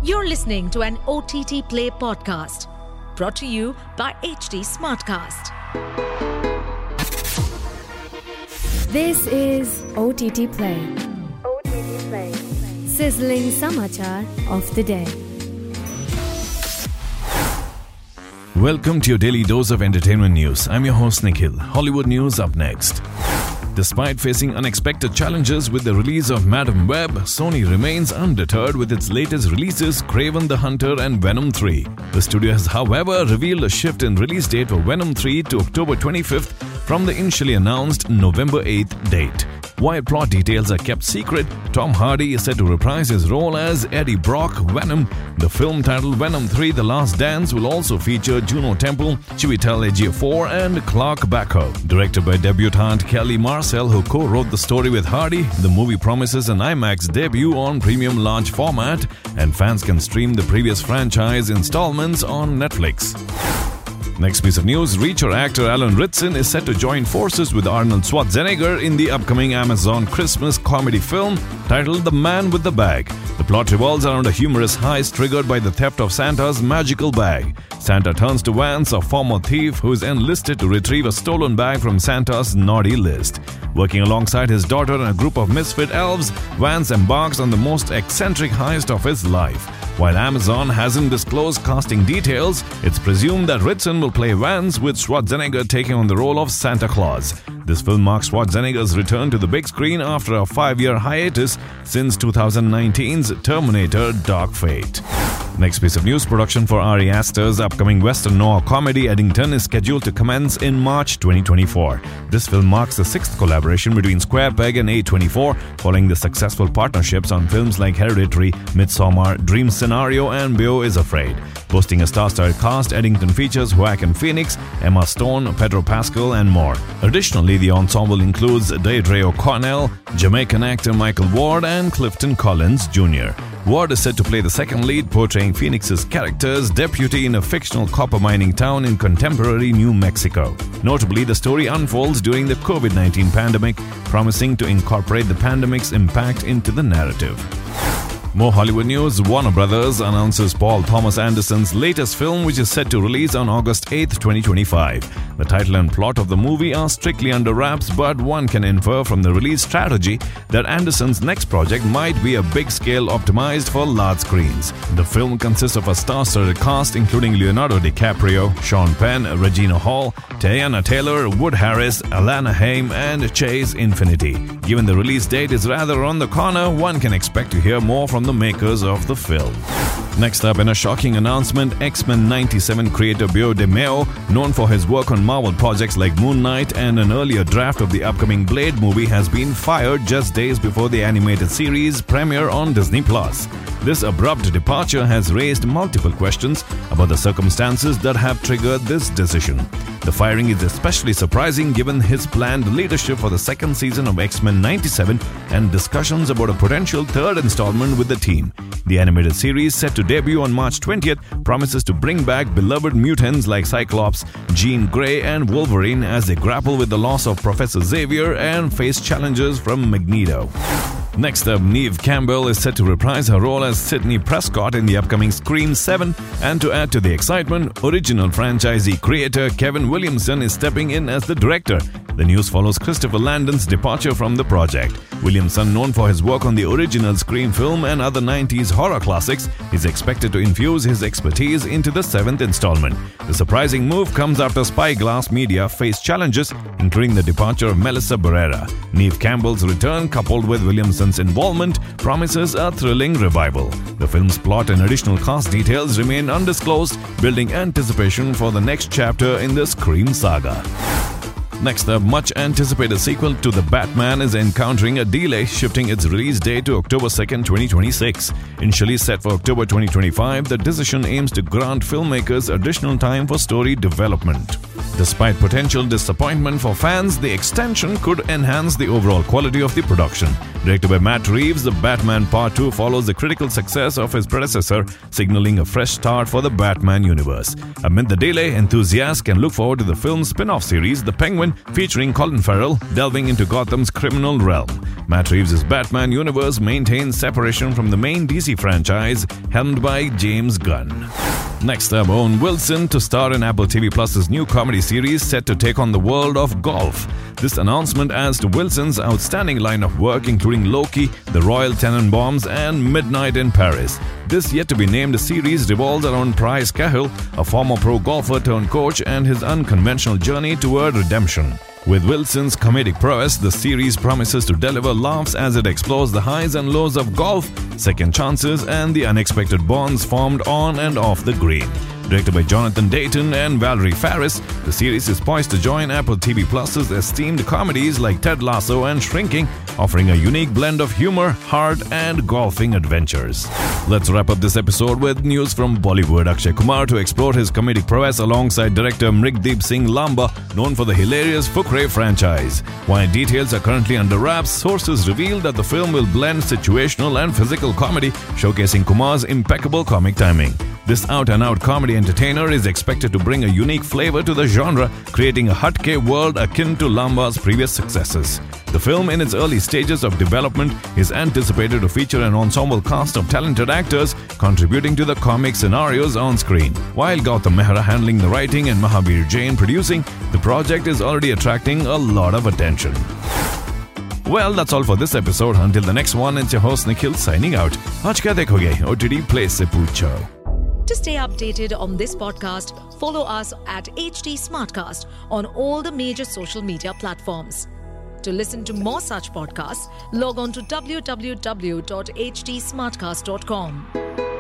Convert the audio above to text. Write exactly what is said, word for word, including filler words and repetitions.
You're listening to an O T T Play podcast brought to you by H D Smartcast. This is O T T Play. O T T Play. Sizzling Samachar of the day. Welcome to your daily dose of entertainment news. I'm your host Nikhil. Hollywood news up next. Despite facing unexpected challenges with the release of Madam Web, Sony remains undeterred with its latest releases, Kraven the Hunter and Venom three. The studio has, however, revealed a shift in release date for Venom three to October twenty-fifth from the initially announced November eighth date. While plot details are kept secret, Tom Hardy is set to reprise his role as Eddie Brock, Venom. The film titled Venom three The Last Dance will also feature Juno Temple, Chiwetel Ejiofor and Clark Backo. Directed by debutante Kelly Marcel, who co-wrote the story with Hardy, the movie promises an IMAX debut on premium large format, and fans can stream the previous franchise installments on Netflix. Next piece of news, Reacher actor Alan Ritson is set to join forces with Arnold Schwarzenegger in the upcoming Amazon Christmas comedy film titled The Man with the Bag. The plot revolves around a humorous heist triggered by the theft of Santa's magical bag. Santa turns to Vance, a former thief who is enlisted to retrieve a stolen bag from Santa's naughty list. Working alongside his daughter and a group of misfit elves, Vance embarks on the most eccentric heist of his life. While Amazon hasn't disclosed casting details, it's presumed that Ritson will play Vance, with Schwarzenegger taking on the role of Santa Claus. This film marks Schwarzenegger's return to the big screen after a five-year hiatus since twenty nineteen's Terminator Dark Fate. Next piece of news, production for Ari Aster's upcoming Western noir comedy Eddington is scheduled to commence in March twenty twenty-four. This film marks the sixth collaboration between Square Peg and A twenty-four, following the successful partnerships on films like Hereditary, Midsommar, Dream Scenario and Beau is Afraid. Boasting a star-studded cast, Eddington features Joaquin Phoenix, Emma Stone, Pedro Pascal and more. Additionally, the ensemble includes Deirdre O'Connell, Jamaican actor Michael Ward and Clifton Collins Junior Ward is set to play the second lead, portraying Phoenix's character's deputy in a fictional copper mining town in contemporary New Mexico. Notably, the story unfolds during the COVID nineteen pandemic, promising to incorporate the pandemic's impact into the narrative. More Hollywood news, Warner Brothers announces Paul Thomas Anderson's latest film, which is set to release on August eighth, twenty twenty-five. The title and plot of the movie are strictly under wraps, but one can infer from the release strategy that Anderson's next project might be a big-scale optimized for large screens. The film consists of a star-studded cast including Leonardo DiCaprio, Sean Penn, Regina Hall, Teyana Taylor, Wood Harris, Alana Haim and Chase Infinity. Given the release date is rather on the corner, one can expect to hear more from the makers of the film. Next up, in a shocking announcement, X-Men ninety-seven creator Beau DeMayo, known for his work on Marvel projects like Moon Knight and an earlier draft of the upcoming Blade movie, has been fired just days before the animated series premiere on Disney Plus. This abrupt departure has raised multiple questions about the circumstances that have triggered this decision. The firing is especially surprising given his planned leadership for the second season of X-Men ninety-seven and discussions about a potential third installment with the team. The animated series, set to debut on March twentieth, promises to bring back beloved mutants like Cyclops, Jean Grey and Wolverine as they grapple with the loss of Professor Xavier and face challenges from Magneto. Next up, Neve Campbell is set to reprise her role as Sidney Prescott in the upcoming Scream seven, and to add to the excitement, original franchisee creator Kevin Williamson is stepping in as the director. The news follows Christopher Landon's departure from the project. Williamson, known for his work on the original Scream film and other nineties horror classics, is expected to infuse his expertise into the seventh installment. The surprising move comes after Spyglass Media faced challenges, including the departure of Melissa Barrera. Neve Campbell's return, coupled with Williamson's involvement, promises a thrilling revival. The film's plot and additional cast details remain undisclosed, building anticipation for the next chapter in the Scream saga. Next up, much anticipated sequel to The Batman is encountering a delay, shifting its release date to October second, twenty twenty-six. Initially set for October twenty twenty-five, the decision aims to grant filmmakers additional time for story development. Despite potential disappointment for fans, the extension could enhance the overall quality of the production. Directed by Matt Reeves, The Batman Part two follows the critical success of his predecessor, signaling a fresh start for the Batman universe. Amid the delay, enthusiasts can look forward to the film's spin-off series, The Penguin, Nolan, featuring Colin Farrell, delving into Gotham's criminal realm. Matt Reeves' Batman universe maintains separation from the main D C franchise, helmed by James Gunn. Next up, Owen Wilson to star in Apple T V Plus's new comedy series set to take on the world of golf. This announcement adds to Wilson's outstanding line of work, including Loki, The Royal Tenenbaums, and Midnight in Paris. This yet-to-be-named series revolves around Bryce Cahill, a former pro golfer turned coach, and his unconventional journey toward redemption. With Wilson's comedic prowess, the series promises to deliver laughs as it explores the highs and lows of golf, second chances, and the unexpected bonds formed on and off the green. Directed by Jonathan Dayton and Valerie Faris, the series is poised to join Apple T V Plus's esteemed comedies like Ted Lasso and Shrinking, offering a unique blend of humor, heart, and golfing adventures. Let's wrap up this episode with news from Bollywood. Akshay Kumar to explore his comedic prowess alongside director Mrigdeep Singh Lamba, known for the hilarious Fukre franchise. While details are currently under wraps, sources reveal that the film will blend situational and physical comedy, showcasing Kumar's impeccable comic timing. This out-and-out comedy entertainer is expected to bring a unique flavor to the genre, creating a hatke world akin to Lamba's previous successes. The film, in its early stages of development, is anticipated to feature an ensemble cast of talented actors contributing to the comic scenarios on screen. While Gautam Mehra handling the writing and Mahabir Jain producing, the project is already attracting a lot of attention. Well, that's all for this episode. Until the next one, it's your host Nikhil signing out. Aaj kya dekhoge? O T T Play se poocho. To stay updated on this podcast, follow us at H T Smartcast on all the major social media platforms. To listen to more such podcasts, log on to w w w dot h t smartcast dot com.